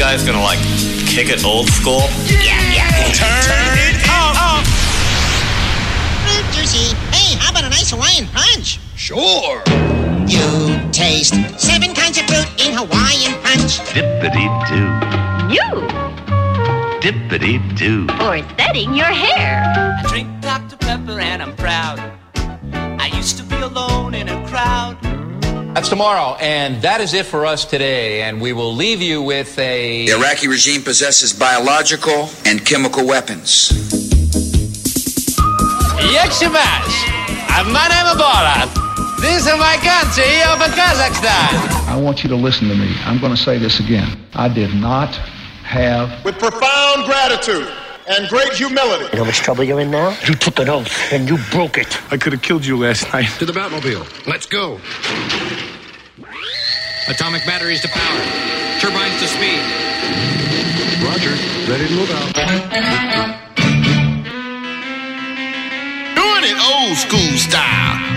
guys gonna, like, kick it old school? Yeah. Turn it up. Fruit juicy. Hey, how about a nice Hawaiian punch? Sure. You taste 7 kinds of fruit in Hawaiian punch. Dippity-doo. You. Dippity-doo. Or setting your hair. I drink Dr. Pepper and I'm proud. I used to be alone in a crowd. That's tomorrow, and that is it for us today, and we will leave you with a... The Iraqi regime possesses biological and chemical weapons. Yakshimash! My name is Borat. This is my country of Kazakhstan. I want you to listen to me. I'm going to say this again. I did not have... With profound gratitude and great humility. You know which trouble you're in now? You took an oath and you broke it. I could have killed you last night. To the Batmobile. Let's go. Atomic batteries to power. Turbines to speed. Roger. Ready to move out. Doing it old school style.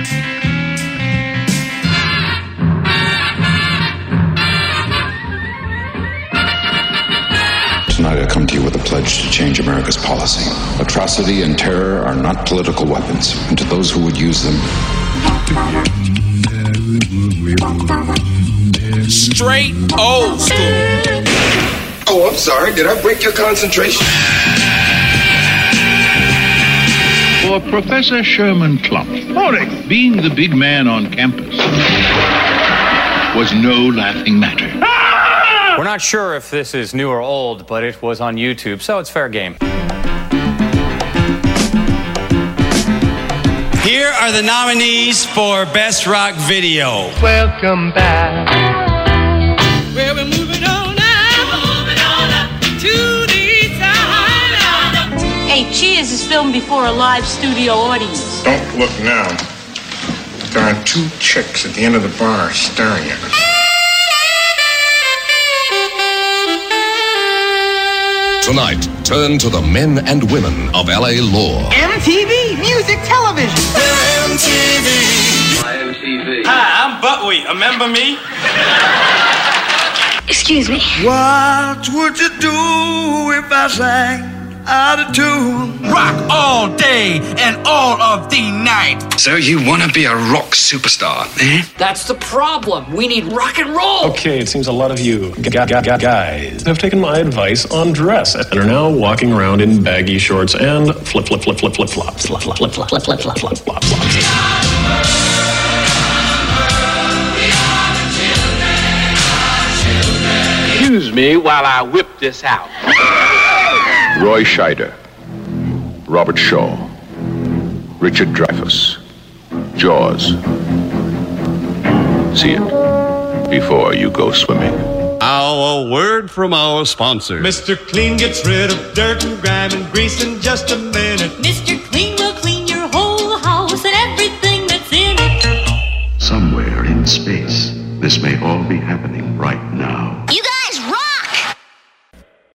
Tonight I come to you with a pledge to change America's policy. Atrocity and terror are not political weapons, and to those who would use them... Straight old school. Oh, I'm sorry. Did I break your concentration? For Professor Sherman Klump, morning, being the big man on campus was no laughing matter. We're not sure if this is new or old, but it was on YouTube, so it's fair game. Here are the nominees for Best Rock Video. Welcome back. Well, we're moving on now. We're moving on up to the east side. Hey, Cheers is filmed before a live studio audience. Don't look now. There are 2 chicks at the end of the bar staring at us. Tonight, turn to the men and women of L.A. lore. MTV Music Television. MTV. My MTV. Hi, I'm Buckwheat. Remember me? Excuse me. What would you do if I sang out of tune? Rock all day and all of the night. So you want to be a rock superstar, eh? That's the problem. We need rock and roll. Okay, it seems a lot of you guys have taken my advice on dress and are now walking around in baggy shorts and flip-flops. Excuse me while I whip this out. Roy Scheider, Robert Shaw, Richard Dreyfuss, Jaws. See it before you go swimming. Now, a word from our sponsor. Mr. Clean gets rid of dirt and grime and grease in just a minute. Mr. Clean will clean your whole house and everything that's in it. Somewhere in space, this may all be happening right now. You